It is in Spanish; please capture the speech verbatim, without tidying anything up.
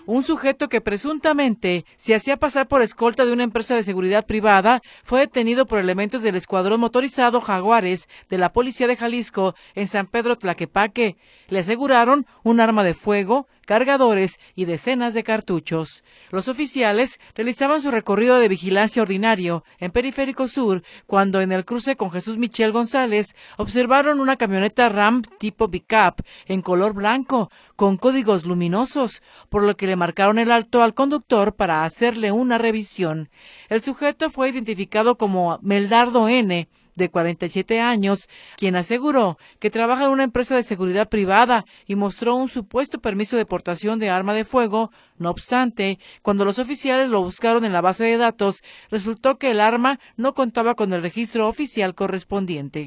Un sujeto que presuntamente se hacía pasar por escolta de una empresa de seguridad privada fue detenido por elementos del escuadrón motorizado Jaguares de la Policía de Jalisco en San Pedro Tlaquepaque. Le aseguraron un arma de fuego, cargadores y decenas de cartuchos. Los oficiales realizaban su recorrido de vigilancia ordinario en Periférico Sur cuando en el cruce con Jesús Michel González observaron una camioneta Ram tipo pick-up en color blanco con códigos luminosos, por lo que le marcaron el alto al conductor para hacerle una revisión. El sujeto fue identificado como Meldardo N., de cuarenta y siete años, quien aseguró que trabaja en una empresa de seguridad privada y mostró un supuesto permiso de portación de arma de fuego. No obstante, cuando los oficiales lo buscaron en la base de datos, resultó que el arma no contaba con el registro oficial correspondiente.